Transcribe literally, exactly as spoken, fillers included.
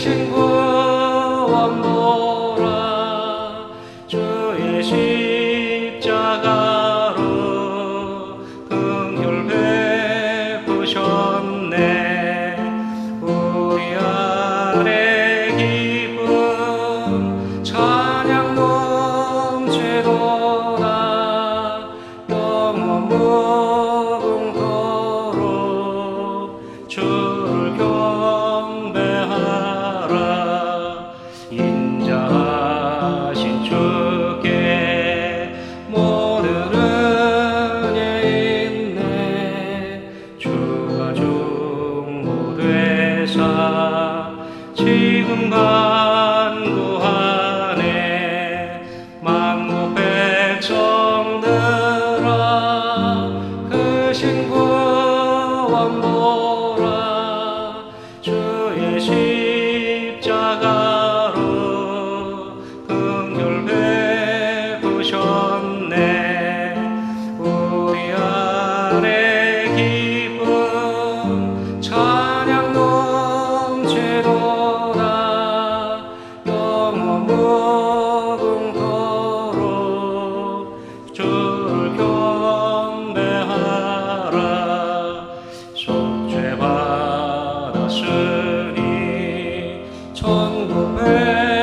크신 구원 보라. 주의 십자가로 긍휼 베푸셨네. 우리 안에 기쁨 찬양 넘치도다. 영원 무궁토록 주를 경배하라. 인자하신 주께 모든 은혜 있네. 주가 중보되사 지금 간구하네. 만국 백성들아 크신 구원 보라. 주의 십자가로 긍휼 베푸셨네. 우리 안에 기쁨 찬양 넘치도다. 영원 무궁토록 주를 경배하라. 속죄 받았으니 천국